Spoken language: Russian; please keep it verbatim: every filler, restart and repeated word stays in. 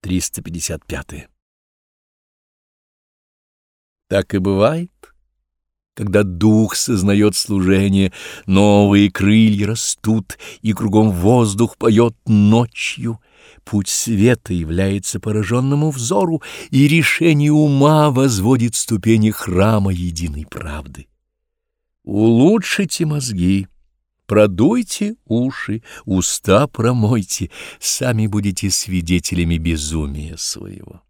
триста пятьдесят пятое. Так и бывает, когда дух сознает служение, новые крылья растут, и кругом воздух поет ночью. Путь света является пораженному взору, и решение ума возводит ступени храма единой правды. Улучшите мозги, продуйте уши, уста промойте, сами будете свидетелями безумия своего.